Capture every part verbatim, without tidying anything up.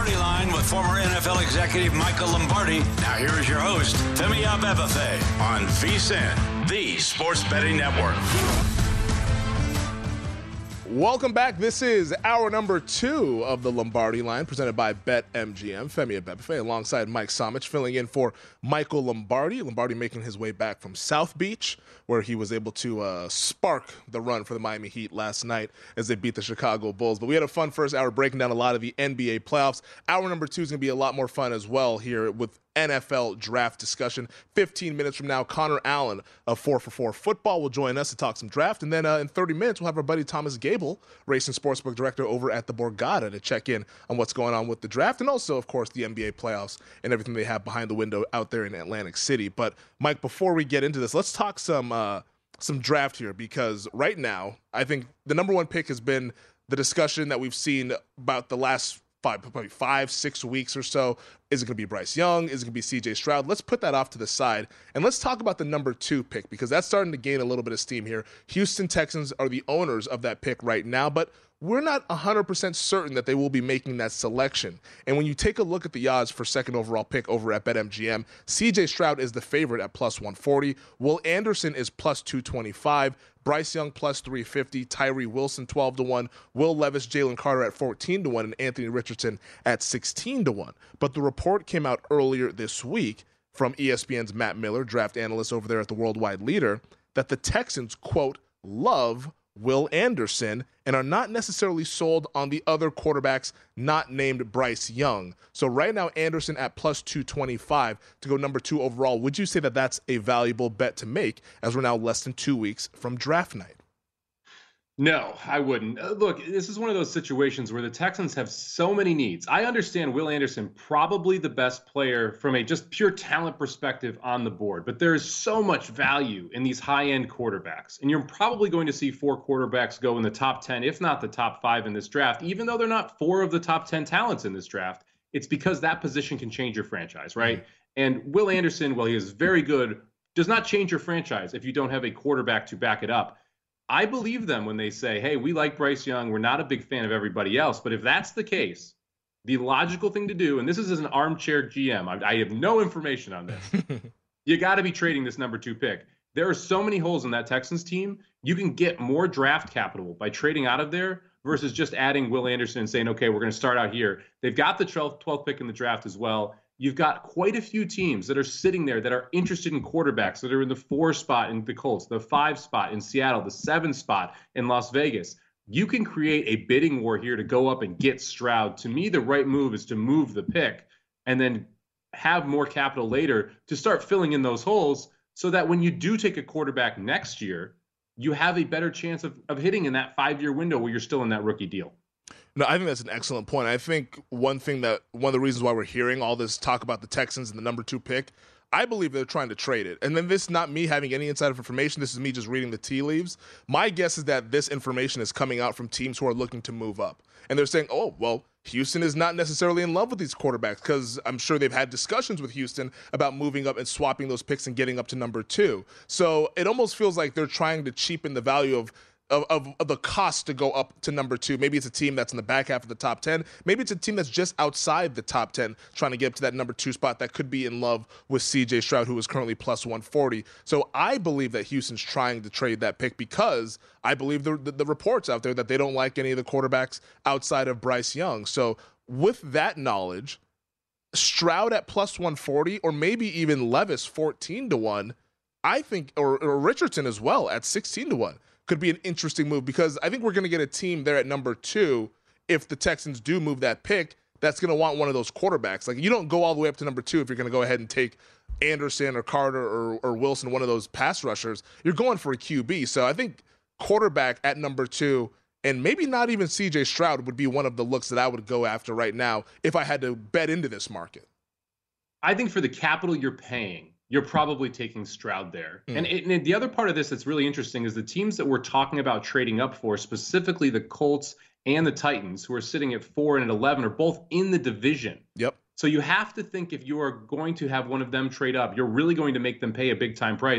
Lombardi Line with former N F L executive Michael Lombardi. Now here is your host, Femi Abebefe, on V S I N, the Sports Betting Network. Welcome back. This is hour number two of the Lombardi Line, presented by BetMGM. Femi Abebefe alongside Mike Somich, filling in for Michael Lombardi. Lombardi making his way back from South Beach, where he was able to uh, spark the run for the Miami Heat last night as they beat the Chicago Bulls. But we had a fun first hour breaking down a lot of the N B A playoffs. Hour number two is going to be a lot more fun as well here with N F L draft discussion. fifteen minutes from now, Connor Allen of four for four Football will join us to talk some draft. And then uh, in thirty minutes, we'll have our buddy Thomas Gable, Racing Sportsbook Director over at the Borgata, to check in on what's going on with the draft and also, of course, the N B A playoffs and everything they have behind the window out there in Atlantic City. But, Mike, before we get into this, let's talk some uh, some draft here, because right now, I think the number one pick has been the discussion that we've seen about the last Five, probably five, six weeks or so. Is it going to be Bryce Young? Is it going to be C J Stroud? Let's put that off to the side, and let's talk about the number two pick, because that's starting to gain a little bit of steam here. Houston Texans are the owners of that pick right now, but we're not one hundred percent certain that they will be making that selection. And when you take a look at the odds for second overall pick over at BetMGM, C J Stroud is the favorite at plus one forty. Will Anderson is plus two twenty-five. Bryce Young plus three fifty, Tyree Wilson twelve to one, Will Levis, Jalen Carter at fourteen to one, and Anthony Richardson at sixteen to one. But the report came out earlier this week from E S P N's Matt Miller, draft analyst over there at the Worldwide Leader, that the Texans, quote, love Will Anderson and are not necessarily sold on the other quarterbacks not named Bryce Young. So right now, Anderson at plus two twenty-five to go number two overall. Would you say that that's a valuable bet to make, as we're now less than two weeks from draft night? No, I wouldn't. Uh, look, this is one of those situations where the Texans have so many needs. I understand Will Anderson, probably the best player from a just pure talent perspective on the board, but there is so much value in these high-end quarterbacks. And you're probably going to see four quarterbacks go in the top ten, if not the top five in this draft, even though they're not four of the top ten talents in this draft. It's because that position can change your franchise, right? Mm-hmm. And Will Anderson, while he is very good, does not change your franchise if you don't have a quarterback to back it up. I believe them when they say, hey, we like Bryce Young. We're not a big fan of everybody else. But if that's the case, the logical thing to do, and this is as an armchair G M, I, I have no information on this. You got to be trading this number two pick. There are so many holes in that Texans team. You can get more draft capital by trading out of there versus just adding Will Anderson and saying, okay, we're going to start out here. They've got the twelfth, twelfth pick in the draft as well. You've got quite a few teams that are sitting there that are interested in quarterbacks that are in the four spot in the Colts, the five spot in Seattle, the seven spot in Las Vegas. You can create a bidding war here to go up and get Stroud. To me, the right move is to move the pick and then have more capital later to start filling in those holes so that when you do take a quarterback next year, you have a better chance of, of hitting in that five-year window where you're still in that rookie deal. No, I think that's an excellent point. I think one thing that one of the reasons why we're hearing all this talk about the Texans and the number two pick, I believe they're trying to trade it. And then this is not me having any inside information. This is me just reading the tea leaves. My guess is that this information is coming out from teams who are looking to move up. And they're saying, oh, well, Houston is not necessarily in love with these quarterbacks, because I'm sure they've had discussions with Houston about moving up and swapping those picks and getting up to number two. So it almost feels like they're trying to cheapen the value of Of, of, of the cost to go up to number two. Maybe it's a team that's in the back half of the top ten. Maybe it's a team that's just outside the top ten trying to get up to that number two spot that could be in love with C J Stroud, who is currently plus one forty. So I believe that Houston's trying to trade that pick because I believe the, the, the reports out there that they don't like any of the quarterbacks outside of Bryce Young. So with that knowledge, Stroud at plus one forty, or maybe even Levis fourteen to one, I think, or, or Richardson as well at sixteen to one. Could be an interesting move, because I think we're going to get a team there at number two if the Texans do move that pick that's going to want one of those quarterbacks. Like, you don't go all the way up to number two if you're going to go ahead and take Anderson or Carter or, or Wilson, one of those pass rushers. You're going for a Q B. So I think quarterback at number two, and maybe not even C J Stroud, would be one of the looks that I would go after right now if I had to bet into this market. I think for the capital you're paying, you're probably taking Stroud there. Mm. And, it, and the other part of this that's really interesting is the teams that we're talking about trading up for, specifically the Colts and the Titans, who are sitting at four and at eleven, are both in the division. Yep. So you have to think if you are going to have one of them trade up, you're really going to make them pay a big time price.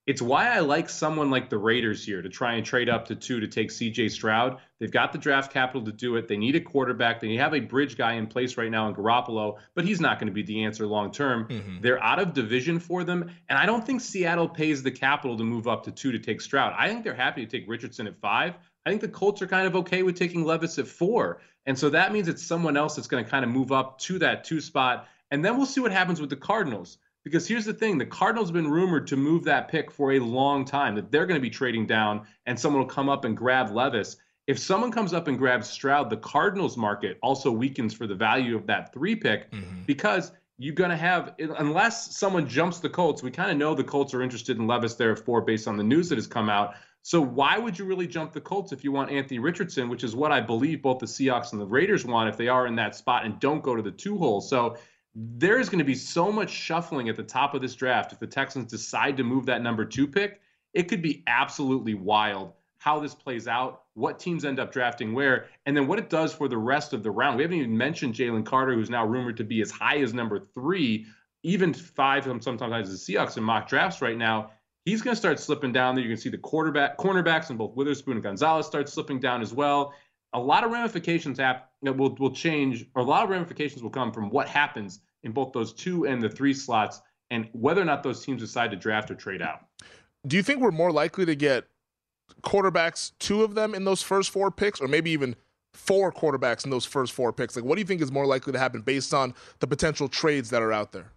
It's why I like someone like the Raiders here to try and trade up to two to take C J Stroud. They've got the draft capital to do it. They need a quarterback. They have a bridge guy in place right now in Garoppolo, but he's not going to be the answer long term. Mm-hmm. They're out of division for them, and I don't think Seattle pays the capital to move up to two to take Stroud. I think they're happy to take Richardson at five. I think the Colts are kind of okay with taking Levis at four. And so that means it's someone else that's going to kind of move up to that two spot. And then we'll see what happens with the Cardinals. Because here's the thing, the Cardinals have been rumored to move that pick for a long time, that they're going to be trading down and someone will come up and grab Levis. If someone comes up and grabs Stroud, the Cardinals market also weakens for the value of that three pick mm-hmm. because you're going to have, unless someone jumps the Colts, we kind of know the Colts are interested in Levis there at four based on the news that has come out. So why would you really jump the Colts if you want Anthony Richardson, which is what I believe both the Seahawks and the Raiders want if they are in that spot and don't go to the two hole. So there's going to be so much shuffling at the top of this draft. If the Texans decide to move that number two pick, it could be absolutely wild how this plays out, what teams end up drafting where, and then what it does for the rest of the round. We haven't even mentioned Jalen Carter, who's now rumored to be as high as number three, even five sometimes as the Seahawks in mock drafts right now. He's going to start slipping down there. You can see the quarterback cornerbacks and both Witherspoon and Gonzalez start slipping down as well. A lot of ramifications have, will will change, or a lot of ramifications will come from what happens in both those two and the three slots, and whether or not those teams decide to draft or trade out. Do you think we're more likely to get quarterbacks, two of them in those first four picks, or maybe even four quarterbacks in those first four picks? Like, what do you think is more likely to happen based on the potential trades that are out there?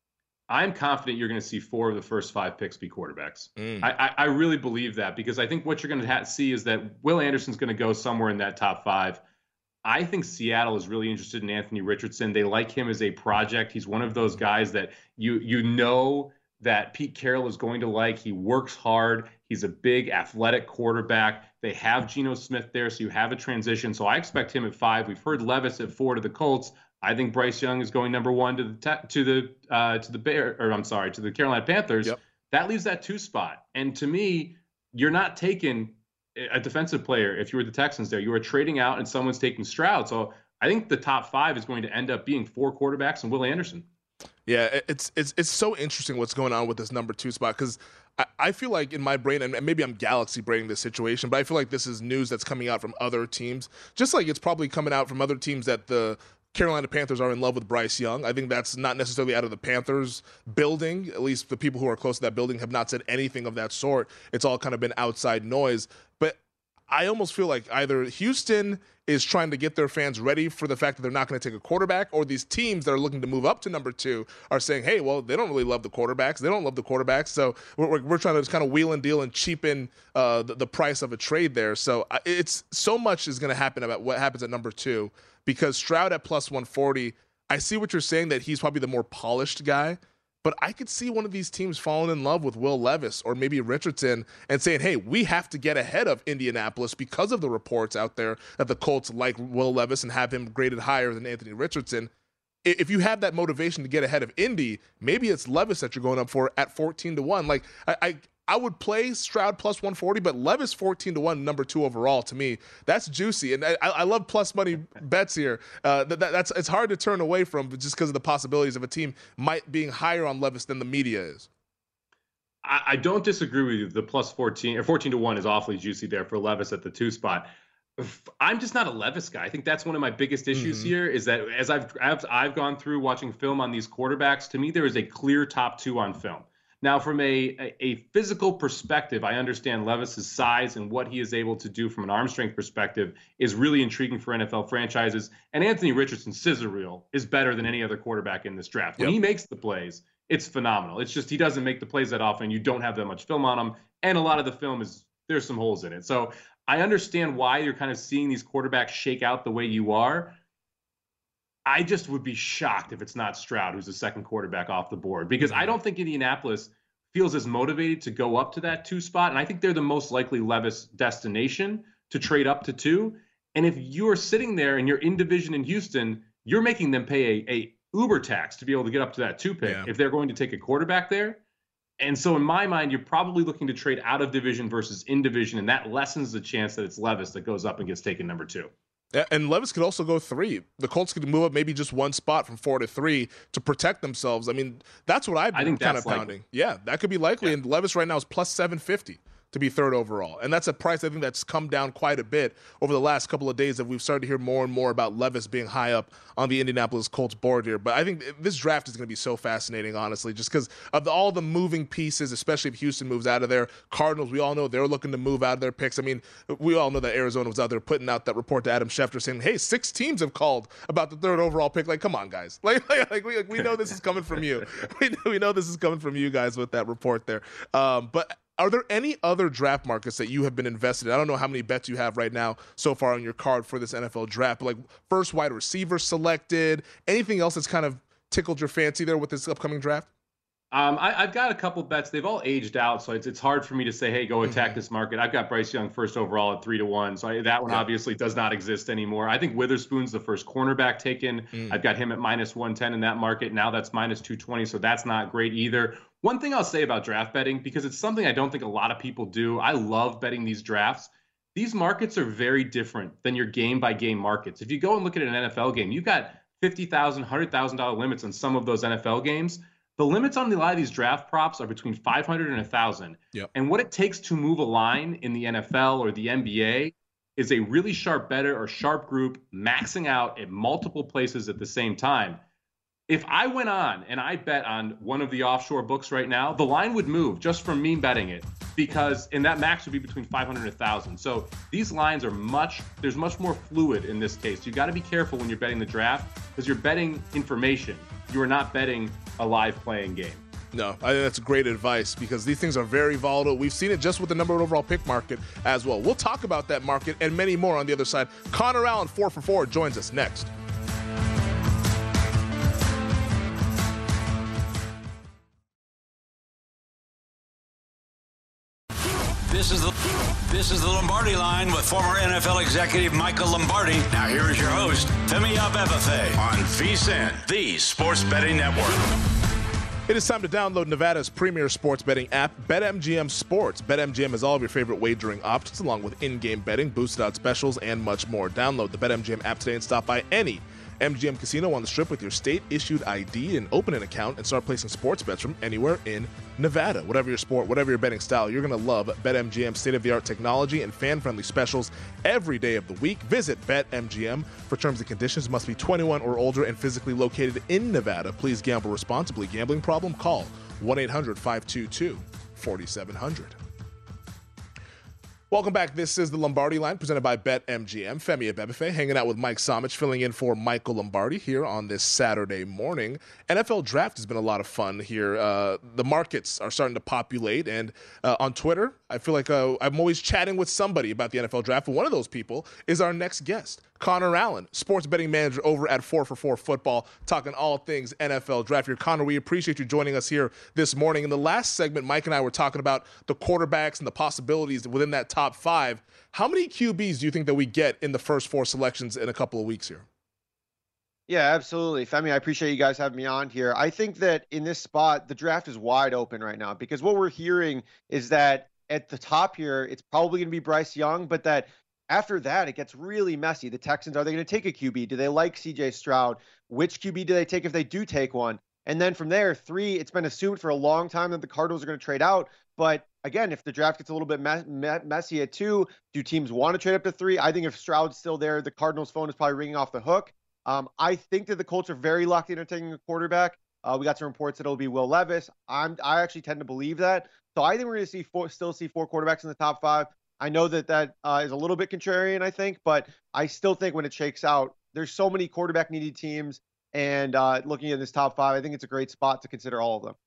I'm confident you're going to see four of the first five picks be quarterbacks. Mm. I, I, I really believe that, because I think what you're going to have, see is that Will Anderson's going to go somewhere in that top five. I think Seattle is really interested in Anthony Richardson. They like him as a project. He's one of those guys that you you know that Pete Carroll is going to like. He works hard. He's a big athletic quarterback. They have Geno Smith there, so you have a transition. So I expect him at five. We've heard Levis at four to the Colts. I think Bryce Young is going number one to the te- to the uh, to the Bear, or I'm sorry, to the Carolina Panthers. Yep. That leaves that two spot. And to me, you're not taking a defensive player if you were the Texans there. You are trading out and someone's taking Stroud. So I think the top five is going to end up being four quarterbacks and Will Anderson. Yeah, it's it's it's so interesting what's going on with this number two spot, because I, I feel like in my brain, and maybe I'm galaxy braining this situation, but I feel like this is news that's coming out from other teams, just like it's probably coming out from other teams that the Carolina Panthers are in love with Bryce Young. I think that's not necessarily out of the Panthers building. At least the people who are close to that building have not said anything of that sort. It's all kind of been outside noise. But I almost feel like either Houston is trying to get their fans ready for the fact that they're not going to take a quarterback, or these teams that are looking to move up to number two are saying, hey, well, they don't really love the quarterbacks. They don't love the quarterbacks. So we're, we're trying to just kind of wheel and deal and cheapen uh, the, the price of a trade there. So it's so much is going to happen about what happens at number two, because Stroud at plus one forty, I see what you're saying, that he's probably the more polished guy. But I could see one of these teams falling in love with Will Levis or maybe Richardson and saying, hey, we have to get ahead of Indianapolis because of the reports out there that the Colts like Will Levis and have him graded higher than Anthony Richardson. If you have that motivation to get ahead of Indy, maybe it's Levis that you're going up for at fourteen to one. Like, I, I I would play Stroud plus one forty, but Levis fourteen to one, number two overall, to me, that's juicy. And I, I love plus money bets here. Uh, that, that's it's hard to turn away from just because of the possibilities of a team might being higher on Levis than the media is. I, I don't disagree with you. The plus fourteen or fourteen to one is awfully juicy there for Levis at the two spot. I'm just not a Levis guy. I think that's one of my biggest issues mm-hmm. here, is that as I've, I've I've gone through watching film on these quarterbacks, to me there is a clear top two on film. Now, from a, a, a physical perspective, I understand Levis's size and what he is able to do from an arm strength perspective is really intriguing for N F L franchises. And Anthony Richardson's scissor reel is better than any other quarterback in this draft. When yep. he makes the plays, it's phenomenal. It's just he doesn't make the plays that often. You don't have that much film on him. And a lot of the film is, there's some holes in it. So I understand why you're kind of seeing these quarterbacks shake out the way you are. I just would be shocked if it's not Stroud, who's the second quarterback off the board, because I don't think Indianapolis feels as motivated to go up to that two spot. And I think they're the most likely Levis destination to trade up to two. And if you're sitting there and you're in division in Houston, you're making them pay a, a Uber tax to be able to get up to that two pick yeah. if they're going to take a quarterback there. And so in my mind, you're probably looking to trade out of division versus in division, and that lessens the chance that it's Levis that goes up and gets taken number two. Yeah, and Levis could also go three. The Colts could move up maybe just one spot from four to three to protect themselves. I mean, that's what I've been kind of pounding. Likely. Yeah, that could be likely. Yeah. And Levis right now is plus seven fifty to be third overall. And that's a price I think that's come down quite a bit over the last couple of days that we've started to hear more and more about Levis being high up on the Indianapolis Colts board here. But I think this draft is going to be so fascinating, honestly, just because of the, all the moving pieces, especially if Houston moves out of there. Cardinals, we all know they're looking to move out of their picks. I mean, we all know that Arizona was out there putting out that report to Adam Schefter saying, hey, six teams have called about the third overall pick. Like, come on, guys. Like, like, like we, like, we know this is coming from you. We know, we know this is coming from you guys with that report there. Um, but are there any other draft markets that you have been invested in? I don't know how many bets you have right now so far on your card for this N F L draft, but like first wide receiver selected, anything else that's kind of tickled your fancy there with this upcoming draft? Um, I, I've got a couple bets. They've all aged out, so it's it's hard for me to say, hey, go attack mm-hmm. this market. I've got Bryce Young first overall at three to one, so I, that one yeah. obviously does not exist anymore. I think Witherspoon's the first cornerback taken. Mm. I've got him at minus one ten in that market. Now that's minus two twenty, so that's not great either. One thing I'll say about draft betting, because it's something I don't think a lot of people do. I love betting these drafts. These markets are very different than your game-by-game markets. If you go and look at an N F L game, you've got fifty thousand dollars, one hundred thousand dollars limits on some of those N F L games. The limits on a lot of these draft props are between five hundred and one thousand. Yep. And what it takes to move a line in the N F L or the N B A is a really sharp bettor or sharp group maxing out at multiple places at the same time. If I went on and I bet on one of the offshore books right now, the line would move just from me betting it, because and that max would be between five hundred and one thousand. So these lines are much, there's much more fluid in this case. You got to be careful when you're betting the draft, because you're betting information. You are not betting a live playing game. No, I think that's great advice, because these things are very volatile. We've seen it just with the number one overall pick market as well. We'll talk about that market and many more on the other side. Connor Allen, four for four, joins us next. This is the this is the Lombardi Line with former N F L executive Michael Lombardi. Now here is your host, Femi Abebefe, on V S I N, the Sports Betting Network. It is time to download Nevada's premier sports betting app, BetMGM Sports. BetMGM has all of your favorite wagering options, along with in-game betting, boosted odds specials, and much more. Download the BetMGM app today and stop by any M G M casino on the Strip with your state-issued I D and open an account and start placing sports bets from anywhere in Nevada. Whatever your sport, whatever your betting style, you're going to love BetMGM's state-of-the-art technology and fan-friendly specials every day of the week. Visit BetMGM for terms and conditions. Must be twenty-one or older and physically located in Nevada. Please gamble responsibly. Gambling problem? Call one eight hundred five two two four seven zero zero. Welcome back. This is the Lombardi Line presented by BetMGM. Femi Abebefe hanging out with Mike Somich, filling in for Michael Lombardi here on this Saturday morning. N F L draft has been a lot of fun here. Uh, the markets are starting to populate, and uh, on Twitter, I feel like uh, I'm always chatting with somebody about the N F L draft, and one of those people is our next guest, Connor Allen, sports betting manager over at four for four Football, talking all things N F L draft here. Connor, we appreciate you joining us here this morning. In the last segment, Mike and I were talking about the quarterbacks and the possibilities within that top five. How many Q Bs do you think that we get in the first four selections in a couple of weeks here? Yeah, absolutely. Femi, I appreciate you guys having me on here. I think that in this spot, the draft is wide open right now, because what we're hearing is that at the top here, it's probably going to be Bryce Young, but that after that, it gets really messy. The Texans, are they going to take a Q B? Do they like C J Stroud? Which Q B do they take if they do take one? And then from there, three, it's been assumed for a long time that the Cardinals are going to trade out. But again, if the draft gets a little bit me- me- messy at two, do teams want to trade up to three? I think if Stroud's still there, the Cardinals' phone is probably ringing off the hook. Um, I think that the Colts are very locked into taking a quarterback. Uh, we got some reports that it'll be Will Levis. I'm, I actually tend to believe that. So I think we're going to see four, still see four quarterbacks in the top five. I know that that uh, is a little bit contrarian, I think, but I still think when it shakes out, there's so many quarterback-needy teams, and uh, looking at this top five, I think it's a great spot to consider all of them.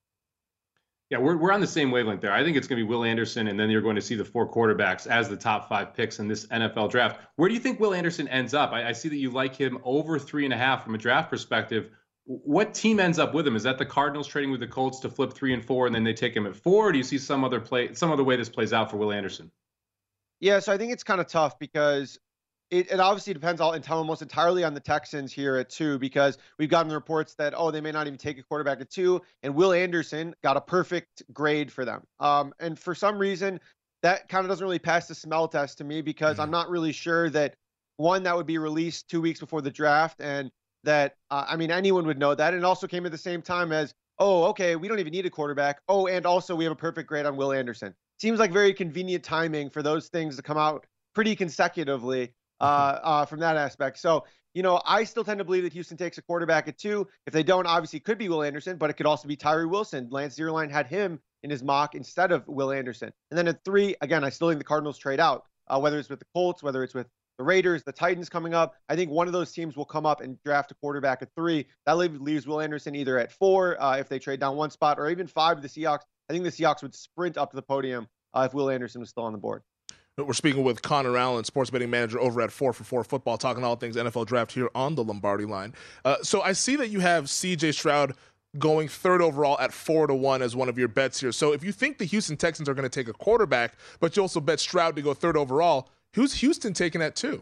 Yeah, we're we're on the same wavelength there. I think it's going to be Will Anderson, and then you're going to see the four quarterbacks as the top five picks in this N F L draft. Where do you think Will Anderson ends up? I, I see that you like him over three and a half from a draft perspective. What team ends up with him? Is that the Cardinals trading with the Colts to flip three and four, and then they take him at four? Or do you see some other play, some other way this plays out for Will Anderson? Yeah, so I think it's kind of tough, because it, it obviously depends all, almost entirely on the Texans here at two, because we've gotten the reports that, oh, they may not even take a quarterback at two, and Will Anderson got a perfect grade for them. Um, and for some reason, that kind of doesn't really pass the smell test to me, because mm-hmm. I'm not really sure that one that would be released two weeks before the draft, and that, uh, I mean, anyone would know that. And it also came at the same time as, oh, okay, we don't even need a quarterback. Oh, and also we have a perfect grade on Will Anderson. Seems like very convenient timing for those things to come out pretty consecutively uh, uh, from that aspect. So, you know, I still tend to believe that Houston takes a quarterback at two. If they don't, obviously it could be Will Anderson, but it could also be Tyree Wilson. Lance Zierlein had him in his mock instead of Will Anderson. And then at three, again, I still think the Cardinals trade out, uh, whether it's with the Colts, whether it's with the Raiders, the Titans coming up. I think one of those teams will come up and draft a quarterback at three. That leaves Will Anderson either at four uh, if they trade down one spot, or even five to the Seahawks. I think the Seahawks would sprint up to the podium uh, if Will Anderson was still on the board. We're speaking with Connor Allen, sports betting manager over at four for four Football, talking all things N F L draft here on the Lombardi Line. Uh, so I see that you have C J Stroud going third overall at four to one as one of your bets here. So if you think the Houston Texans are going to take a quarterback, but you also bet Stroud to go third overall, who's Houston taking at two?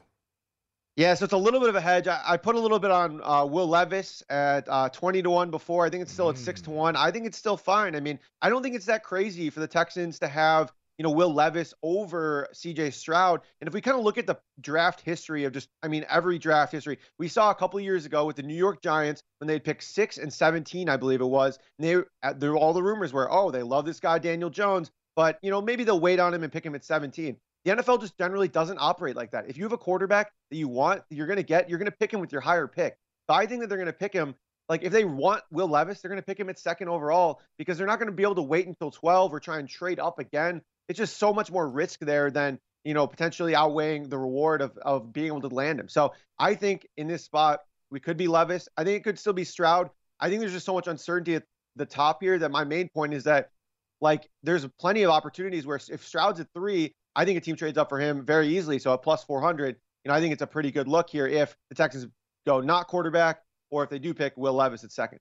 Yeah, so it's a little bit of a hedge. I, I put a little bit on uh, Will Levis at uh, twenty to one before. I think it's still at six to one. I think it's still fine. I mean, I don't think it's that crazy for the Texans to have, you know, Will Levis over C J Stroud. And if we kind of look at the draft history of just, I mean, every draft history, we saw a couple of years ago with the New York Giants when they'd pick six and seventeen, I believe it was. And they, there, all the rumors were, oh, they love this guy, Daniel Jones, but, you know, maybe they'll wait on him and pick him at seventeen. The N F L just generally doesn't operate like that. If you have a quarterback that you want, that you're going to get, you're going to pick him with your higher pick. So I think that they're going to pick him. Like if they want Will Levis, they're going to pick him at second overall because they're not going to be able to wait until twelve or try and trade up again. It's just so much more risk there than, you know, potentially outweighing the reward of, of being able to land him. So I think in this spot, we could be Levis. I think it could still be Stroud. I think there's just so much uncertainty at the top here that my main point is that, like, there's plenty of opportunities where if Stroud's at three, I think a team trades up for him very easily. So at plus four hundred, you know, I think it's a pretty good look here if the Texans go not quarterback or if they do pick Will Levis at second.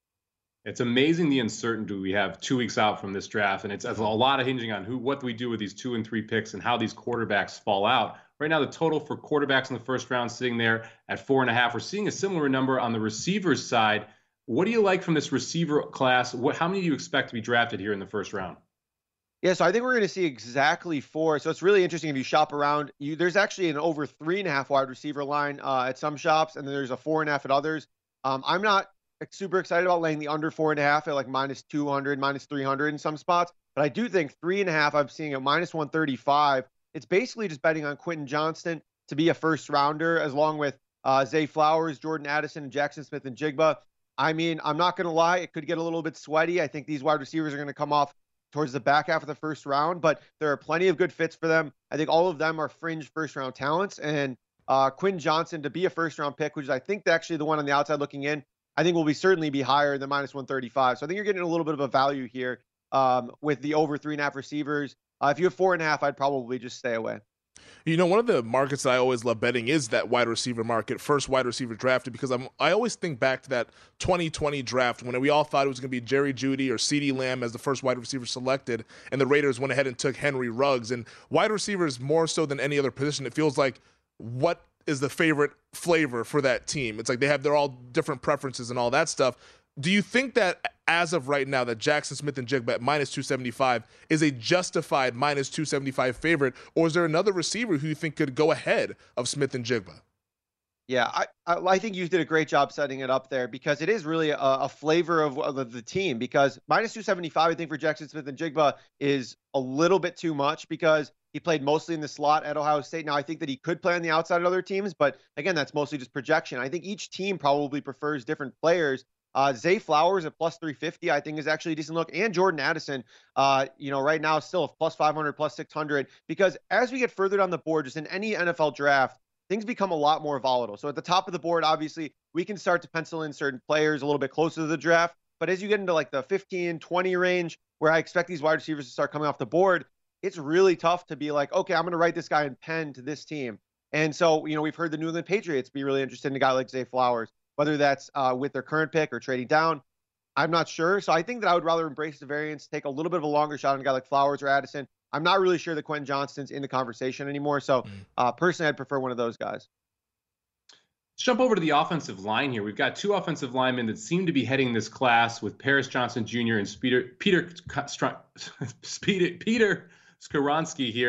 It's amazing the uncertainty we have two weeks out from this draft, and it's a lot of hinging on who, what do we do with these two and three picks and how these quarterbacks fall out. Right now, the total for quarterbacks in the first round sitting there at four and a half. We're seeing a similar number on the receivers side. What do you like from this receiver class? What, how many do you expect to be drafted here in the first round? Yeah, so I think we're going to see exactly four. So it's really interesting if you shop around. You, there's actually an over three and a half wide receiver line uh, at some shops, and then there's a four and a half at others. Um, I'm not super excited about laying the under four and a half at like minus two hundred, minus three hundred in some spots. But I do think three and a half, I'm seeing at minus one thirty-five. It's basically just betting on Quentin Johnston to be a first rounder, as long with uh, Zay Flowers, Jordan Addison, and Jackson Smith and Jigba. I mean, I'm not going to lie. It could get a little bit sweaty. I think these wide receivers are going to come off towards the back half of the first round, but there are plenty of good fits for them. I think all of them are fringe first round talents. And uh, Quentin Johnston to be a first round pick, which is I think actually the one on the outside looking in, I think will be certainly be higher than minus one thirty-five. So I think you're getting a little bit of a value here um, with the over three and a half receivers. Uh, if you have four and a half, I'd probably just stay away. You know, one of the markets that I always love betting is that wide receiver market, first wide receiver drafted, because I'm, I always think back to that twenty twenty draft when we all thought it was going to be Jerry Jeudy or CeeDee Lamb as the first wide receiver selected, and the Raiders went ahead and took Henry Ruggs. And wide receivers, more so than any other position, it feels like what is the favorite flavor for that team. It's like they have their all different preferences and all that stuff. Do you think that as of right now that Jackson Smith and Jigba at minus two seventy-five is a justified minus two seventy-five favorite, or is there another receiver who you think could go ahead of Smith and Jigba? Yeah, I, I, I think you did a great job setting it up there because it is really a, a flavor of, of the team, because minus two seventy-five, I think for Jackson Smith and Jigba is a little bit too much because he played mostly in the slot at Ohio State. Now, I think that he could play on the outside at other teams, but again, that's mostly just projection. I think each team probably prefers different players. Uh, Zay Flowers at plus three fifty, I think, is actually a decent look. And Jordan Addison, uh, you know, right now still plus five hundred, plus six hundred. Because as we get further down the board, just in any N F L draft, things become a lot more volatile. So at the top of the board, obviously, we can start to pencil in certain players a little bit closer to the draft. But as you get into like the fifteen, twenty range, where I expect these wide receivers to start coming off the board, it's really tough to be like, okay, I'm going to write this guy in pen to this team. And so, you know, we've heard the New England Patriots be really interested in a guy like Zay Flowers. Whether that's uh, with their current pick or trading down, I'm not sure. So I think that I would rather embrace the variance, take a little bit of a longer shot on a guy like Flowers or Addison. I'm not really sure that Quentin Johnston's in the conversation anymore. So uh, personally, I'd prefer one of those guys. Let's jump over to the offensive line here. We've got two offensive linemen that seem to be heading this class with Paris Johnson Junior and Peter Peter Peter, Peter Skoronski here.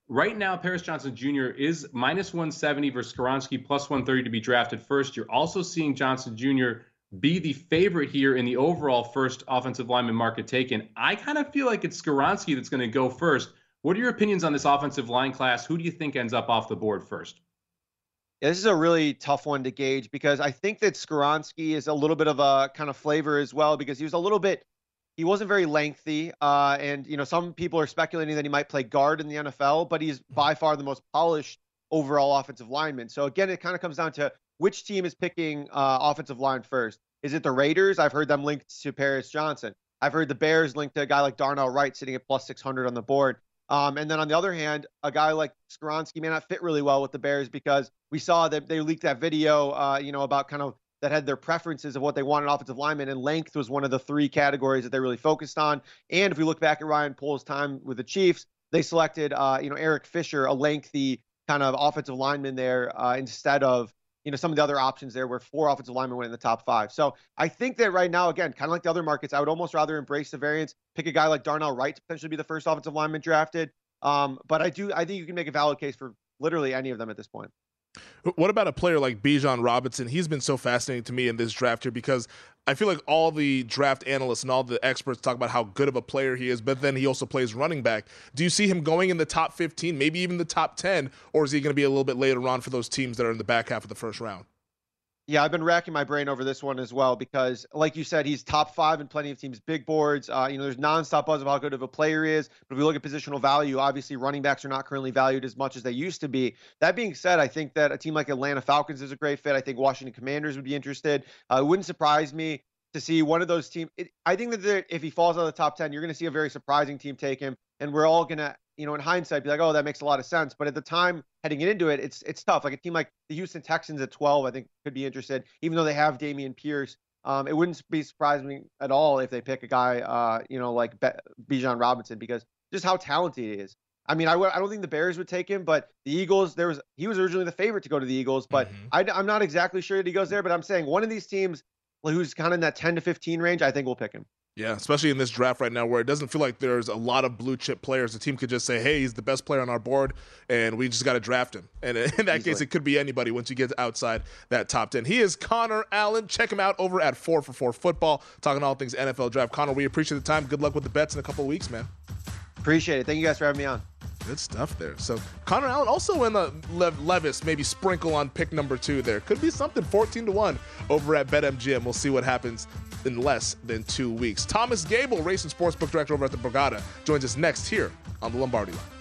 Right now, Paris Johnson Junior is minus one seventy versus Skoronski, plus one thirty to be drafted first. You're also seeing Johnson Junior be the favorite here in the overall first offensive lineman market taken. I kind of feel like it's Skoronski that's going to go first. What are your opinions on this offensive line class? Who do you think ends up off the board first? Yeah, this is a really tough one to gauge because I think that Skoronski is a little bit of a kind of flavor as well because he was a little bit, he wasn't very lengthy. Uh, and, you know, some people are speculating that he might play guard in the N F L, but he's by far the most polished overall offensive lineman. So again, it kind of comes down to which team is picking uh, offensive line first. Is it the Raiders? I've heard them linked to Paris Johnson. I've heard the Bears linked to a guy like Darnell Wright sitting at plus six hundred on the board. Um, and then on the other hand, a guy like Skoronski may not fit really well with the Bears because we saw that they leaked that video, uh, you know, about kind of that had their preferences of what they want in offensive linemen, and length was one of the three categories that they really focused on. And if we look back at Ryan Poles' time with the Chiefs, they selected, uh, you know, Eric Fisher, a lengthy kind of offensive lineman there uh, instead of, you know, some of the other options there where four offensive linemen went in the top five. So I think that right now, again, kind of like the other markets, I would almost rather embrace the variance, pick a guy like Darnell Wright to potentially be the first offensive lineman drafted. Um, but I do, I think you can make a valid case for literally any of them at this point. What about a player like Bijan Robinson? He's been so fascinating to me in this draft here because I feel like all the draft analysts and all the experts talk about how good of a player he is, but then he also plays running back. Do you see him going in the top fifteen, maybe even the top ten, or is he going to be a little bit later on for those teams that are in the back half of the first round? Yeah, I've been racking my brain over this one as well because, like you said, he's top five in plenty of teams' big boards. Uh, you know, there's nonstop buzz of how good of a player he is. But if we look at positional value, obviously running backs are not currently valued as much as they used to be. That being said, I think that a team like Atlanta Falcons is a great fit. I think Washington Commanders would be interested. Uh, it wouldn't surprise me to see one of those teams. It, I think that if he falls out of the top ten, you're going to see a very surprising team take him. And we're all going to, you know, in hindsight, be like, oh, that makes a lot of sense. But at the time, heading into it, it's it's tough. Like a team like the Houston Texans at twelve, I think could be interested, even though they have Dameon Pierce. Um, it wouldn't be surprising at all if they pick a guy, uh, you know, like Be- Bijan Robinson, because just how talented he is. I mean, I w- I don't think the Bears would take him, but the Eagles, there was he was originally the favorite to go to the Eagles, but mm-hmm. I, I'm not exactly sure that he goes there. But I'm saying one of these teams who's kind of in that ten to fifteen range, I think we'll pick him. Yeah, especially in this draft right now where it doesn't feel like there's a lot of blue chip players. The team could just say, hey, he's the best player on our board, and we just got to draft him. And in that Easily. case, it could be anybody once you get outside that top ten. He is Connor Allen. Check him out over at four for four Football, talking all things N F L Draft. Connor, we appreciate the time. Good luck with the bets in a couple of weeks, man. Appreciate it. Thank you guys for having me on. Good stuff there. So Connor Allen also in the Le- Levis, maybe sprinkle on pick number two there. Could be something fourteen to one over at BetMGM. We'll see what happens in less than two weeks. Thomas Gable, race and sportsbook director over at the Borgata, joins us next here on the Lombardi Line.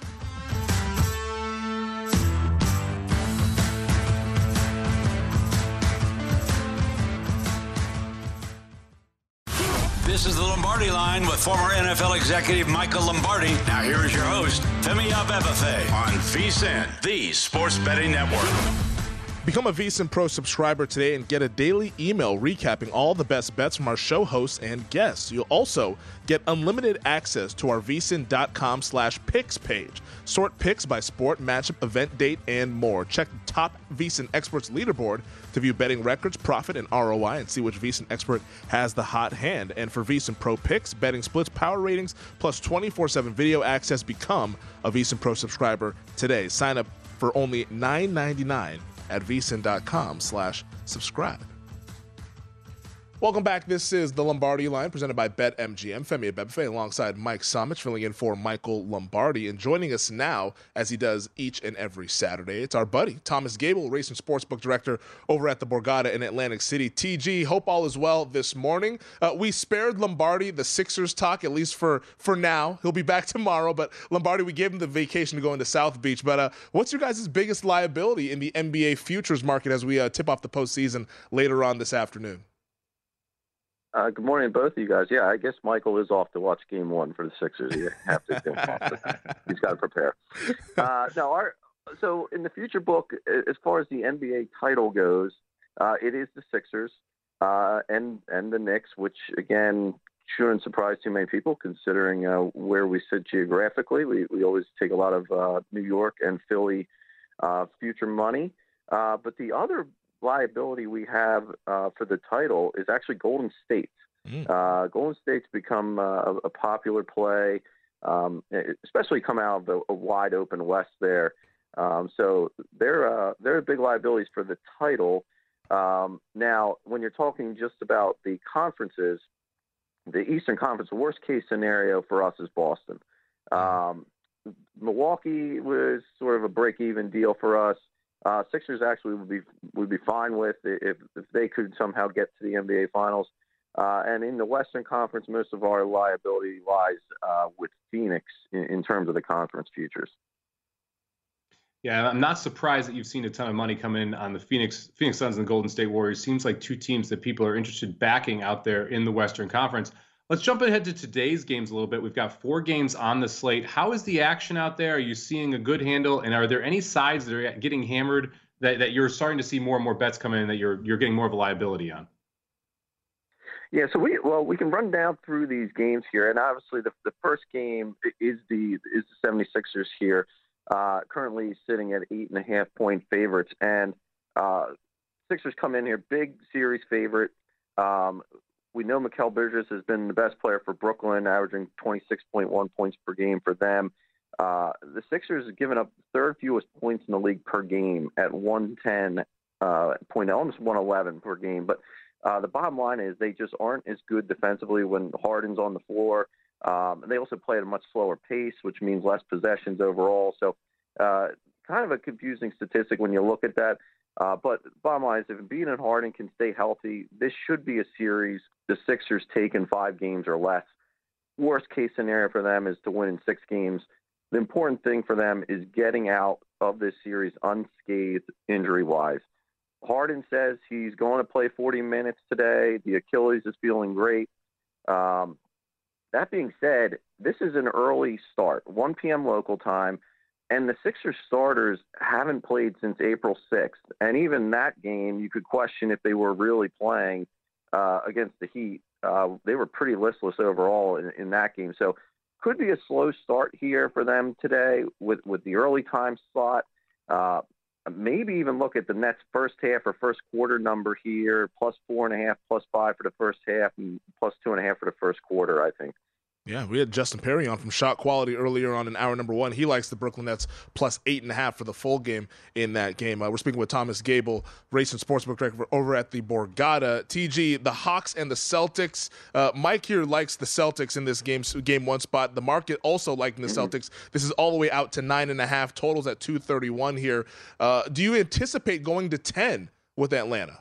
This is the Lombardi Line with former N F L executive Michael Lombardi. Now here is your host, Femi Abebefe, on VSiN, the Sports Betting Network. Become a VSiN Pro subscriber today and get a daily email recapping all the best bets from our show hosts and guests. You'll also get unlimited access to our vsin.com slash picks page. Sort picks by sport, matchup, event date, and more. Check the top VSiN experts leaderboard to view betting records, profit, and R O I and see which VSiN expert has the hot hand. And for VSiN Pro picks, betting splits, power ratings, plus twenty-four seven video access, become a VSiN Pro subscriber today. Sign up for only nine ninety-nine at vsin.com slash subscribe. Welcome back. This is the Lombardi Line presented by BetMGM. Femi Abebefe alongside Mike Somich filling in for Michael Lombardi. And joining us now, as he does each and every Saturday, it's our buddy, Thomas Gable, race and sportsbook director over at the Borgata in Atlantic City. T G, hope all is well this morning. Uh, we spared Lombardi the Sixers talk, at least for, for now. He'll be back tomorrow. But Lombardi, we gave him the vacation to go into South Beach. But uh, what's your guys' biggest liability in the N B A futures market as we uh, tip off the postseason later on this afternoon? Uh, good morning, both of you guys. Yeah, I guess Michael is off to watch Game One for the Sixers. You have to do He's got to prepare. Uh, now, our so in the future book, as far as the N B A title goes, uh, it is the Sixers uh, and and the Knicks, which again shouldn't surprise too many people, considering uh, where we sit geographically. We we always take a lot of uh, New York and Philly uh, future money, uh, but the other liability we have uh, for the title is actually Golden State. Mm. Uh, Golden State's become uh, a popular play. um, especially coming out of the, a wide open West there. Um, so they're uh, they're big liabilities for the title. Um, now, when you're talking just about the conferences, the Eastern Conference, the worst case scenario for us is Boston. Um, Milwaukee was sort of a break-even deal for us. Uh, Sixers actually would be would be fine with if if they could somehow get to the N B A Finals. Uh, and in the Western Conference, most of our liability lies uh, with Phoenix in, in terms of the conference futures. Yeah, I'm not surprised that you've seen a ton of money come in on the Phoenix Phoenix Suns and the Golden State Warriors. Seems like two teams that people are interested backing out there in the Western Conference. Let's jump ahead to today's games a little bit. We've got four games on the slate. How is the action out there? Are you seeing a good handle? And are there any sides that are getting hammered that, that you're starting to see more and more bets come in that you're you're getting more of a liability on? Yeah, so we well we can run down through these games here, and obviously the the first game is the is the seventy-sixers here. Uh, currently sitting at eight and a half point favorites, and uh, Sixers come in here big series favorite. Um, we know Mikal Bridges has been the best player for Brooklyn, averaging twenty-six point one points per game for them. Uh, the Sixers have given up third fewest points in the league per game at one ten uh, point, almost one eleven per game. But uh, the bottom line is they just aren't as good defensively when Harden's on the floor. Um, and they also play at a much slower pace, which means less possessions overall. So uh, kind of a confusing statistic when you look at that. Uh, but bottom line is if Embiid and Harden can stay healthy, this should be a series the Sixers take in five games or less. Worst case scenario for them is to win in six games. The important thing for them is getting out of this series unscathed injury-wise. Harden says he's going to play forty minutes today. The Achilles is feeling great. Um, That being said, this is an early start, one p.m. local time, and the Sixers starters haven't played since April sixth. And even that game, you could question if they were really playing uh, against the Heat. Uh, they were pretty listless overall in, in that game. So could be a slow start here for them today with, with the early time slot. Uh, maybe even look at the Nets' first half or first quarter number here, plus four and a half, plus five for the first half, and plus two and a half for the first quarter, I think. Yeah, we had Justin Perry on from Shot Quality earlier on in hour number one. He likes the Brooklyn Nets plus eight and a half for the full game in that game. Uh, we're speaking with Thomas Gable, race and sportsbook director over at the Borgata. T G, the Hawks and the Celtics. Uh, Mike here likes the Celtics in this game, game one spot. The market also liking the mm-hmm. Celtics. This is all the way out to nine and a half. Totals at two thirty-one here. Uh, do you anticipate going to ten with Atlanta?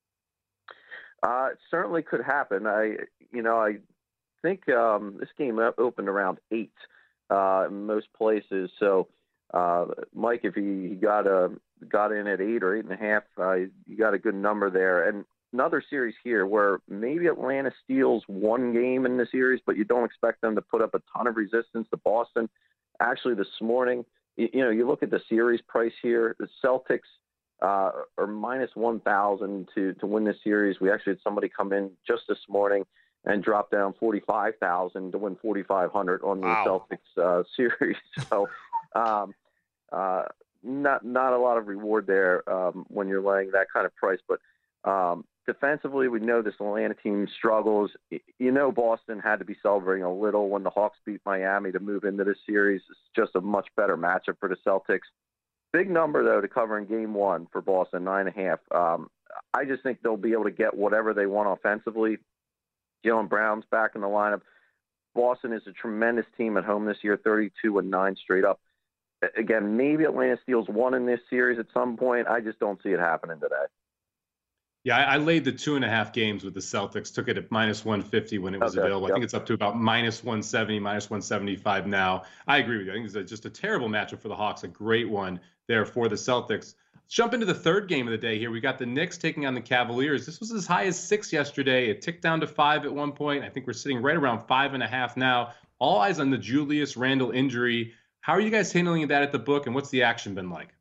Uh, it certainly could happen. I, you know, I. I think um, this game opened around eight uh, in most places. So, uh, Mike, if he, he got a got in at eight or eight and a half, uh, you got a good number there. And another series here where maybe Atlanta steals one game in the series, but you don't expect them to put up a ton of resistance to Boston. Actually, this morning, you, you know, you look at the series price here. The Celtics uh, are minus one thousand to to win this series. We actually had somebody come in just this morning and drop down forty-five thousand to win forty-five hundred on the wow. Celtics uh, series. So um, uh, not not a lot of reward there um, when you're laying that kind of price. But um, defensively, we know this Atlanta team struggles. You know Boston had to be celebrating a little when the Hawks beat Miami to move into this series. It's just a much better matchup for the Celtics. Big number, though, to cover in game one for Boston, nine and a half. Um, I just think they'll be able to get whatever they want offensively. Jaylen Brown's back in the lineup. Boston is a tremendous team at home this year, thirty-two and nine straight up. Again, maybe Atlanta steals one in this series at some point. I just don't see it happening today. Yeah, I, I laid the two and a half games with the Celtics, took it at minus one fifty when it was okay, available. Yep. I think it's up to about minus one seventy, minus one seventy-five now. I agree with you. I think it's just a terrible matchup for the Hawks, a great one there for the Celtics. Let's jump into the third game of the day here. We got the Knicks taking on the Cavaliers. This was as high as six yesterday. It ticked down to five at one point. I think we're sitting right around five and a half now. All eyes on the Julius Randle injury. How are you guys handling that at the book, and what's the action been like?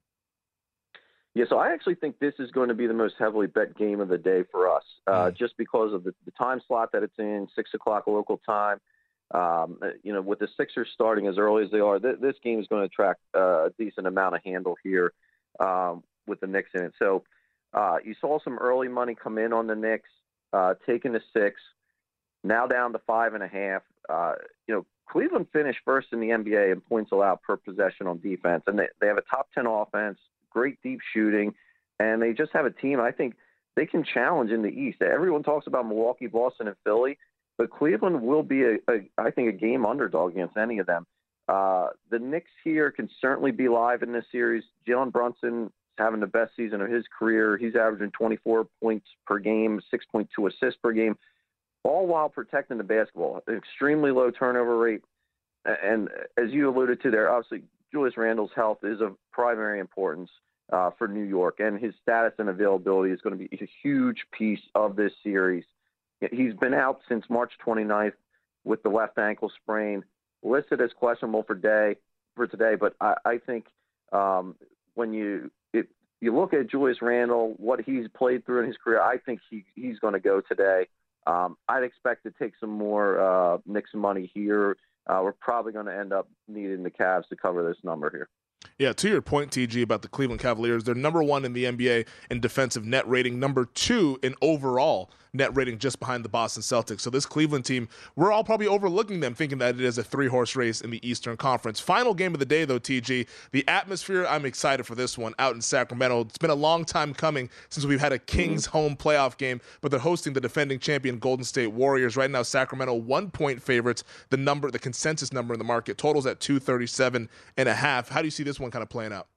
Yeah, so I actually think this is going to be the most heavily bet game of the day for us, uh, mm. just because of the, the time slot that it's in, six o'clock local time. Um, you know, with the Sixers starting as early as they are, th- this game is going to attract uh, a decent amount of handle here. Um, with the Knicks in it. So uh, you saw some early money come in on the Knicks, uh, taking the six, now down to five and a half. Uh, you know, Cleveland finished first in the N B A in points allowed per possession on defense, and they, they have a top ten offense, great deep shooting, and they just have a team. I think they can challenge in the East. Everyone talks about Milwaukee, Boston, and Philly, but Cleveland will be, a, a I think, a game underdog against any of them. Uh, the Knicks here can certainly be live in this series. Jalen Brunson is having the best season of his career. He's averaging twenty-four points per game, six point two assists per game, all while protecting the basketball. An extremely low turnover rate. And as you alluded to there, obviously Julius Randle's health is of primary importance uh, for New York, and his status and availability is going to be a huge piece of this series. He's been out since March twenty-ninth with the left ankle sprain, listed as questionable for day for today. But I, I think um, when you if you look at Julius Randle, what he's played through in his career, I think he he's going to go today. Um, I'd expect to take some more uh, Knicks money here. Uh, we're probably going to end up needing the Cavs to cover this number here. Yeah, to your point, T G, about the Cleveland Cavaliers, they're number one in the N B A in defensive net rating, number two in overall net rating, just behind the Boston Celtics. So this Cleveland team, we're all probably overlooking them, thinking that it is a three-horse race in the Eastern Conference. Final game of the day, though, T G, the atmosphere, I'm excited for this one out in Sacramento. It's been a long time coming since we've had a Kings home playoff game, but they're hosting the defending champion Golden State Warriors. Right now, Sacramento one-point favorites. The number, the consensus number in the market, totals at two thirty-seven and a half. How do you see this one kind of playing out?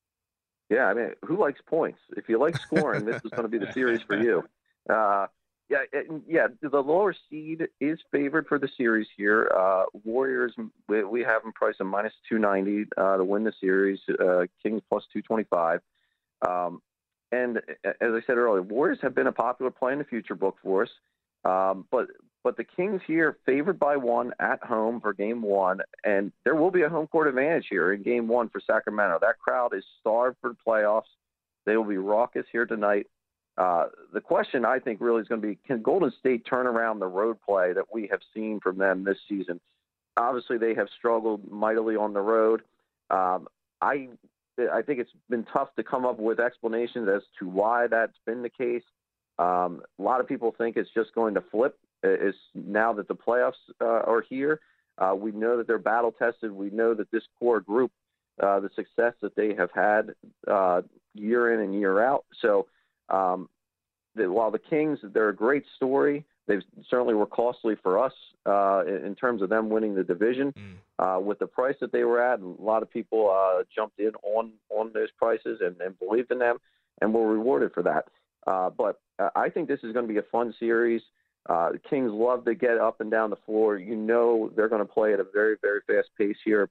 Yeah, I mean, who likes points? If you like scoring, this is going to be the series for you. Uh, yeah, it, yeah. The lower seed is favored for the series here. Uh, Warriors, we, we have them priced at minus two ninety uh, to win the series. Uh, Kings plus two twenty-five. Um, and as I said earlier, Warriors have been a popular play in the future book for us. Um, but but the Kings here favored by one at home for game one, and there will be a home court advantage here in game one for Sacramento. That crowd is starved for the playoffs. They will be raucous here tonight. Uh, the question, I think, really is going to be, can Golden State turn around the road play that we have seen from them this season? Obviously, they have struggled mightily on the road. Um, I I think it's been tough to come up with explanations as to why that's been the case. Um, a lot of people think it's just going to flip. It's now that the playoffs uh, are here. Uh, we know that they're battle tested. We know that this core group, uh, the success that they have had uh, year in and year out. So um, the, while the Kings, they're a great story, they certainly were costly for us uh, in, in terms of them winning the division. Mm. Uh, with the price that they were at, a lot of people uh, jumped in on, on those prices and, and believed in them and were rewarded for that. Uh, but uh, I think this is going to be a fun series. Uh, the Kings love to get up and down the floor. You know they're going to play at a very, very fast pace here.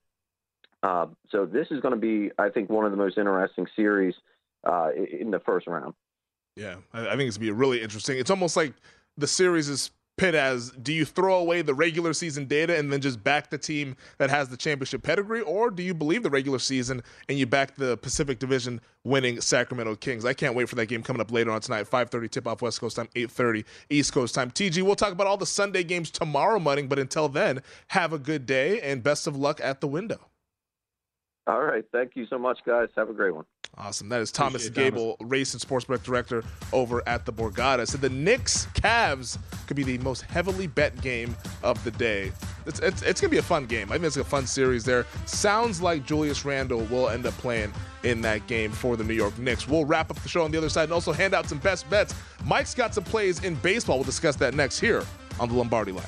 Uh, so this is going to be, I think, one of the most interesting series uh, in the first round. Yeah, I think it's going to be really interesting. It's almost like the series is pit as, do you throw away the regular season data and then just back the team that has the championship pedigree, or do you believe the regular season and you back the Pacific Division winning Sacramento Kings? I can't wait for that game coming up later on tonight. five thirty tip-off West Coast time, eight thirty East Coast time. T G, we'll talk about all the Sunday games tomorrow morning, but until then, have a good day and best of luck at the window. All right. Thank you so much, guys. Have a great one. Awesome. That is Thomas Gable, Thomas. Race and Sportsbook Director over at the Borgata. So the Knicks Cavs could be the most heavily bet game of the day. It's, it's, it's going to be a fun game. I think it's a fun series there. Sounds like Julius Randle will end up playing in that game for the New York Knicks. We'll wrap up the show on the other side and also hand out some best bets. Mike's got some plays in baseball. We'll discuss that next here on the Lombardi Line.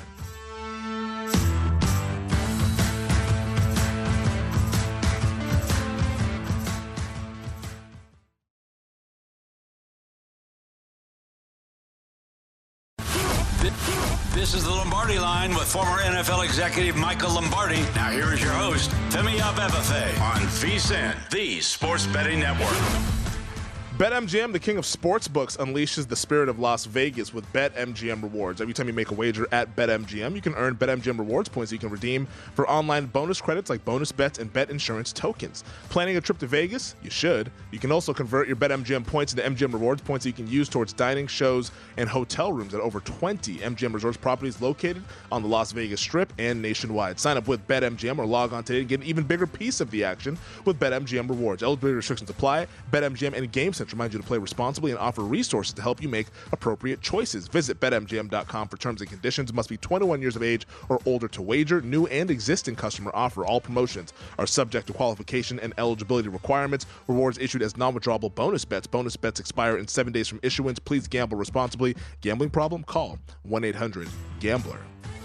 This is the Lombardi Line with former N F L executive Michael Lombardi. Now here is your host, Femi Abebefe, on VSiN, the Sports Betting Network. BetMGM, the king of sportsbooks, unleashes the spirit of Las Vegas with BetMGM Rewards. Every time you make a wager at BetMGM, you can earn BetMGM Rewards points you can redeem for online bonus credits like bonus bets and bet insurance tokens. Planning a trip to Vegas? You should. You can also convert your BetMGM points into M G M Rewards points that you can use towards dining, shows, and hotel rooms at over twenty M G M Resorts properties located on the Las Vegas Strip and nationwide. Sign up with BetMGM or log on today to get an even bigger piece of the action with BetMGM Rewards. Eligibility restrictions apply. BetMGM and GameCenter Research reminds you to play responsibly and offer resources to help you make appropriate choices. Visit bet M G M dot com for terms and conditions. Must be twenty-one years of age or older to wager. New and existing customer offer. All promotions are subject to qualification and eligibility requirements. Rewards issued as non-withdrawable bonus bets. Bonus bets expire in seven days from issuance. Please gamble responsibly. Gambling problem? Call one eight hundred gambler.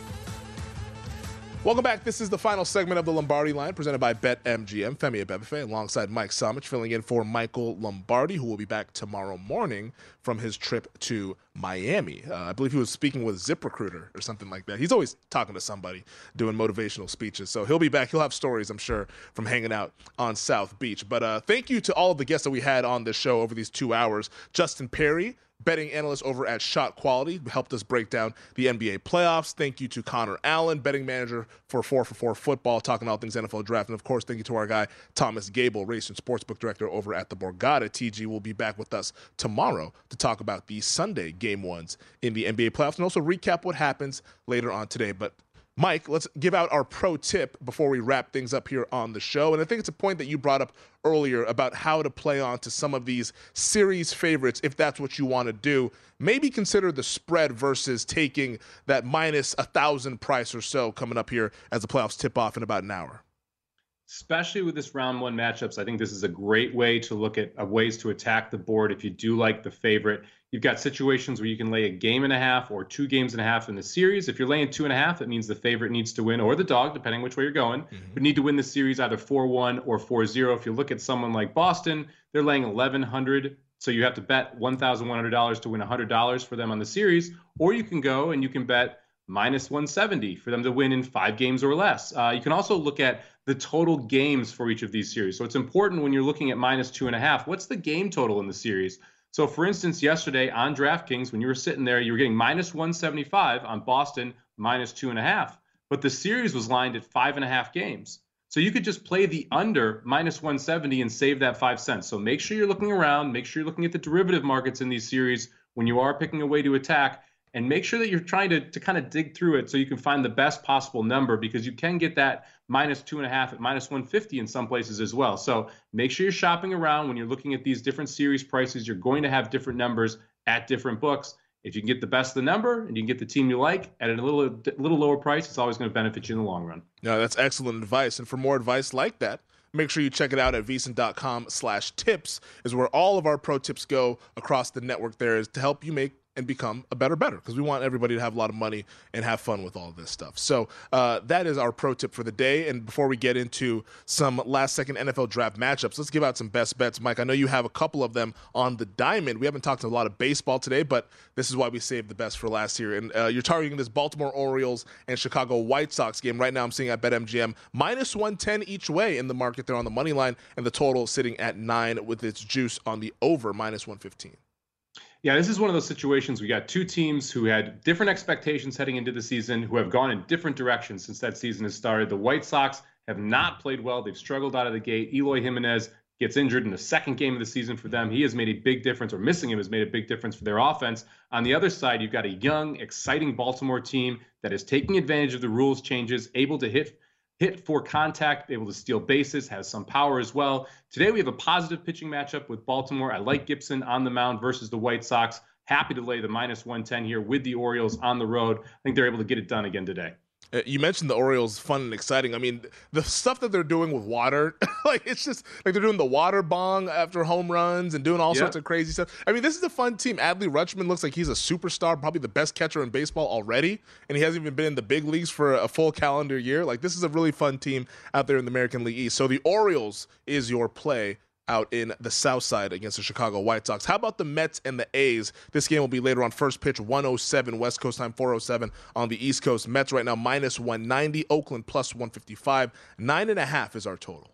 Welcome back. This is the final segment of the Lombardi Line presented by BetMGM. Femi Abebefe alongside Mike Somich filling in for Michael Lombardi, who will be back tomorrow morning from his trip to Miami. Uh, I believe he was speaking with ZipRecruiter or something like that. He's always talking to somebody, doing motivational speeches. So he'll be back. He'll have stories, I'm sure, from hanging out on South Beach. But uh, thank you to all of the guests that we had on this show over these two hours. Justin Perry, betting analyst over at Shot Quality, helped us break down the N B A playoffs. Thank you to Connor Allen, betting manager for four for four Football, talking all things N F L draft. And, of course, thank you to our guy, Thomas Gable, race and sportsbook director over at the Borgata. T G will be back with us tomorrow to talk about the Sunday game ones in the N B A playoffs and also recap what happens later on today. But Mike, let's give out our pro tip before we wrap things up here on the show. And I think it's a point that you brought up earlier about how to play on to some of these series favorites if that's what you want to do. Maybe consider the spread versus taking that minus a thousand price or so coming up here as the playoffs tip off in about an hour. Especially with this round one matchups, I think this is a great way to look at uh, ways to attack the board if you do like the favorite. You've got situations where you can lay a game and a half or two games and a half in the series. If you're laying two and a half, it means the favorite needs to win, or the dog, depending which way you're going, mm-hmm. but need to win the series either four one or four zero. If you look at someone like Boston, they're laying eleven hundred. So you have to bet one thousand one hundred dollars to win one hundred dollars for them on the series, or you can go and you can bet minus one seventy for them to win in five games or less. Uh, you can also look at the total games for each of these series. So it's important when you're looking at minus two and a half, what's the game total in the series? So for instance, yesterday on DraftKings, when you were sitting there, you were getting minus one seventy-five on Boston, minus two and a half, but the series was lined at five and a half games. So you could just play the under minus one seventy and save that five cents. So make sure you're looking around, make sure you're looking at the derivative markets in these series when you are picking a way to attack, and make sure that you're trying to, to kind of dig through it so you can find the best possible number, because you can get that minus two and a half at minus one fifty in some places as well. So make sure you're shopping around when you're looking at these different series prices. You're going to have different numbers at different books. If you can get the best of the number and you can get the team you like at a little, little lower price, it's always going to benefit you in the long run. No, that's excellent advice. And for more advice like that, make sure you check it out at vsin.com slash tips is where all of our pro tips go across the network. There is to help you make and become a better better, because we want everybody to have a lot of money and have fun with all of this stuff. So uh, that is our pro tip for the day. And before we get into some last second N F L draft matchups, let's give out some best bets. Mike, I know you have a couple of them on the diamond. We haven't talked a lot of baseball today, but this is why we saved the best for last year. And uh, you're targeting this Baltimore Orioles and Chicago White Sox game. Right now I'm seeing at BetMGM minus one ten each way in the market there on the money line, and the total sitting at nine with its juice on the over minus one fifteen. Yeah, this is one of those situations. We got two teams who had different expectations heading into the season, who have gone in different directions since that season has started. The White Sox have not played well. They've struggled out of the gate. Eloy Jimenez gets injured in the second game of the season for them. He has made a big difference, or missing him has made a big difference for their offense. On the other side, you've got a young, exciting Baltimore team that is taking advantage of the rules changes, able to hit hit for contact, able to steal bases, has some power as well. Today we have a positive pitching matchup with Baltimore. I like Gibson on the mound versus the White Sox. Happy to lay the minus one ten here with the Orioles on the road. I think they're able to get it done again today. You mentioned the Orioles, fun and exciting. I mean, the stuff that they're doing with water, like it's just like they're doing the water bong after home runs and doing all yeah. sorts of crazy stuff. I mean, this is a fun team. Adley Rutschman looks like he's a superstar, probably the best catcher in baseball already, and he hasn't even been in the big leagues for a full calendar year. Like, this is a really fun team out there in the American League East. So the Orioles is your play out in the South Side against the Chicago White Sox. How about the Mets and the A's? This game will be later on. First pitch, one oh seven West Coast time, four oh seven on the East Coast. Mets right now minus one ninety. Oakland plus one fifty-five. Nine and a half is our total.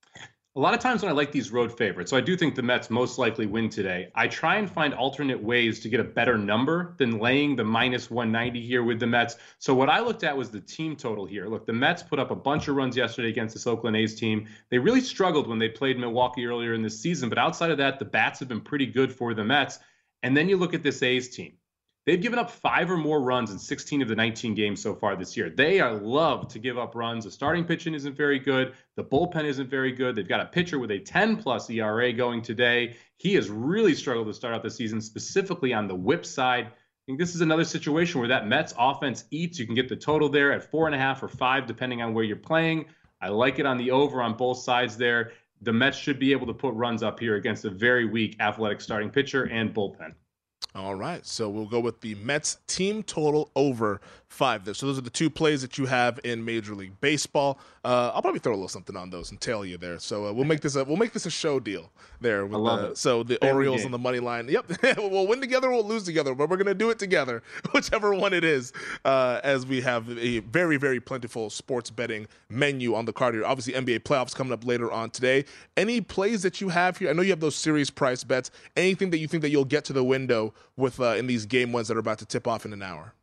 A lot of times when I like these road favorites, so I do think the Mets most likely win today, I try and find alternate ways to get a better number than laying the minus one ninety here with the Mets. So what I looked at was the team total here. Look, the Mets put up a bunch of runs yesterday against this Oakland A's team. They really struggled when they played Milwaukee earlier in this season, but outside of that, the bats have been pretty good for the Mets. And then you look at this A's team. They've given up five or more runs in sixteen of the nineteen games so far this year. They are love to give up runs. The starting pitching isn't very good. The bullpen isn't very good. They've got a pitcher with a ten plus E R A going today. He has really struggled to start out the season, specifically on the whip side. I think this is another situation where that Mets offense eats. You can get the total there at four and a half or five, depending on where you're playing. I like it on the over on both sides there. The Mets should be able to put runs up here against a very weak athletic starting pitcher and bullpen. All right, so we'll go with the Mets team total over five there. So those are the two plays that you have in Major League Baseball. Uh, I'll probably throw a little something on those and tail you there. So uh, we'll make this a we'll make this a show deal there. With I love the, it. So the Every Orioles game. on the money line. Yep, we'll win together, we'll lose together, but we're gonna do it together, whichever one it is. Uh, as we have a very very plentiful sports betting menu on the card here. Obviously, N B A playoffs coming up later on today. Any plays that you have here? I know you have those series price bets. Anything that you think that you'll get to the window with uh, in these game ones that are about to tip off in an hour?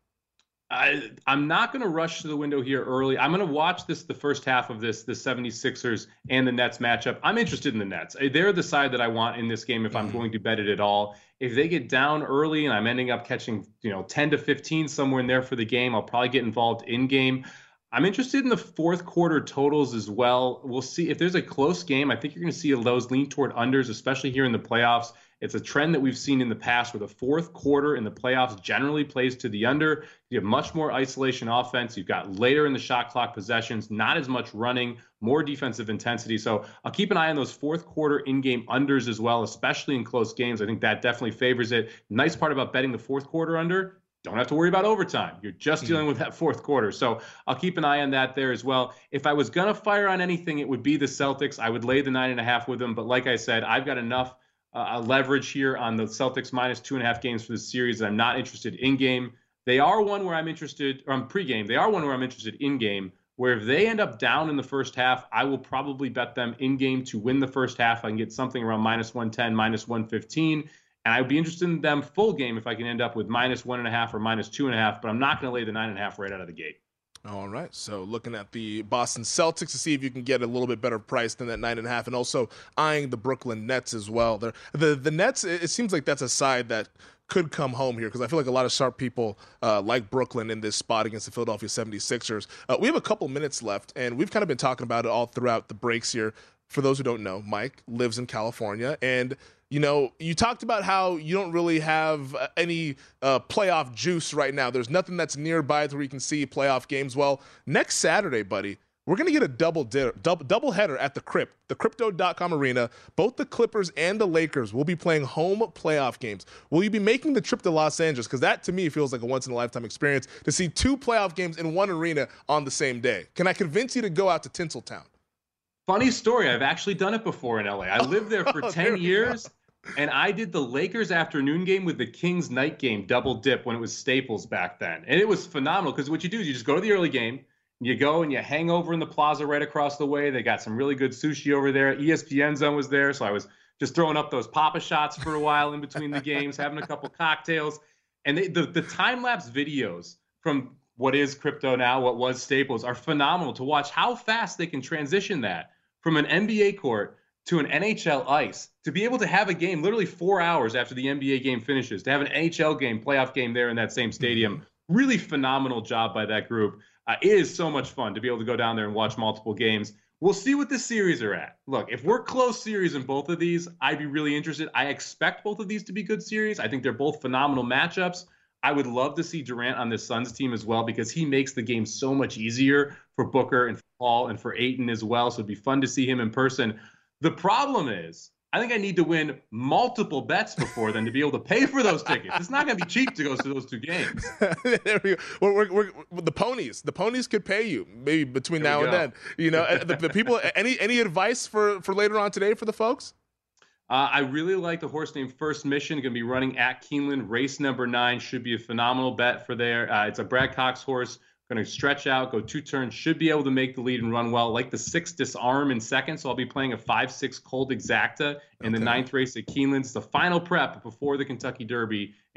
I, I'm not going to rush to the window here early. I'm going to watch this the first half of this, the seventy-sixers and the Nets matchup. I'm interested in the Nets. They're the side that I want in this game if I'm going to bet it at all. If they get down early and I'm ending up catching, you know, ten to fifteen somewhere in there for the game, I'll probably get involved in game. I'm interested in the fourth quarter totals as well. We'll see if there's a close game. I think you're going to see those lean toward unders, especially here in the playoffs. It's a trend that we've seen in the past where the fourth quarter in the playoffs generally plays to the under. You have much more isolation offense. You've got later in the shot clock possessions, not as much running, more defensive intensity. So I'll keep an eye on those fourth quarter in-game unders as well, especially in close games. I think that definitely favors it. Nice part about betting the fourth quarter under, don't have to worry about overtime. You're just dealing with that fourth quarter. So I'll keep an eye on that there as well. If I was going to fire on anything, it would be the Celtics. I would lay the nine and a half with them. But like I said, I've got enough uh, leverage here on the Celtics minus two and a half games for the series that I'm not interested in game. They are one where I'm interested, or I'm pregame. They are one where I'm interested in game, where if they end up down in the first half, I will probably bet them in game to win the first half. I can get something around minus one ten, minus one fifteen. And I'd be interested in them full game if I can end up with minus one and a half or minus two and a half, but I'm not going to lay the nine and a half right out of the gate. All right, so looking at the Boston Celtics to see if you can get a little bit better price than that nine and a half, and also eyeing the Brooklyn Nets as well. They're, the the Nets, it seems like that's a side that could come home here because I feel like a lot of sharp people uh, like Brooklyn in this spot against the Philadelphia seventy-sixers. Uh, we have a couple minutes left, and we've kind of been talking about it all throughout the breaks here. For those who don't know, Mike lives in California, and you know, you talked about how you don't really have any uh, playoff juice right now. There's nothing that's nearby where you can see playoff games. Well, next Saturday, buddy, we're going to get a double, di- double double header at the Crypt, the Crypto dot com arena. Both the Clippers and the Lakers will be playing home playoff games. Will you be making the trip to Los Angeles? Because that, to me, feels like a once-in-a-lifetime experience to see two playoff games in one arena on the same day. Can I convince you to go out to Tinseltown? Funny story. I've actually done it before in L A. I lived there for oh, ten there years. And I did the Lakers afternoon game with the Kings night game double dip when it was Staples back then. And it was phenomenal because what you do is you just go to the early game, you go and you hang over in the plaza right across the way. They got some really good sushi over there. E S P N Zone was there. So I was just throwing up those Papa shots for a while in between the games, having a couple cocktails. And they, the, the time-lapse videos from what is Crypto now, what was Staples, are phenomenal to watch how fast they can transition that from an N B A court to an N H L ice, to be able to have a game literally four hours after the N B A game finishes, to have an N H L game, playoff game there in that same stadium. Really phenomenal job by that group. Uh, it is so much fun to be able to go down there and watch multiple games. We'll see what the series are at. Look, if we're close series in both of these, I'd be really interested. I expect both of these to be good series. I think they're both phenomenal matchups. I would love to see Durant on this Suns team as well because he makes the game so much easier for Booker and for Paul and for Ayton as well. So it'd be fun to see him in person. The problem is, I think I need to win multiple bets before then to be able to pay for those tickets. It's not going to be cheap to go to those two games. There we go. We're, we're, we're, the ponies, the ponies could pay you maybe between There now and go. then. You know, the, the people. Any any advice for for later on today for the folks? Uh, I really like the horse named First Mission. Going to be running at Keeneland. Race number nine should be a phenomenal bet for there. Uh, it's a Brad Cox horse. Going to stretch out, go two turns, should be able to make the lead and run well. Like the six Disarm in second, so I'll be playing a five six Cold Exacta in okay. the ninth race at Keeneland. It's the final prep before the Kentucky Derby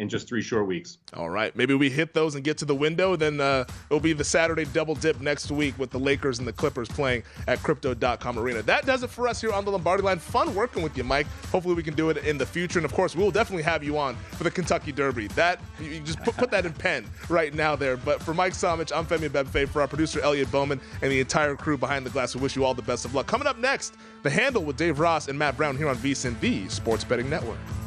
in just three short weeks. All right. Maybe we hit those and get to the window. Then uh, it'll be the Saturday double dip next week with the Lakers and the Clippers playing at Crypto dot com Arena. That does it for us here on the Lombardi Line. Fun working with you, Mike. Hopefully we can do it in the future. And, of course, we will definitely have you on for the Kentucky Derby. That you just put, put that in pen right now there. But for Mike Somich, I'm Femi Abebefe. For our producer, Elliot Bowman, and the entire crew behind the glass, we wish you all the best of luck. Coming up next, The Handle with Dave Ross and Matt Brown here on VSiN, the Sports Betting Network.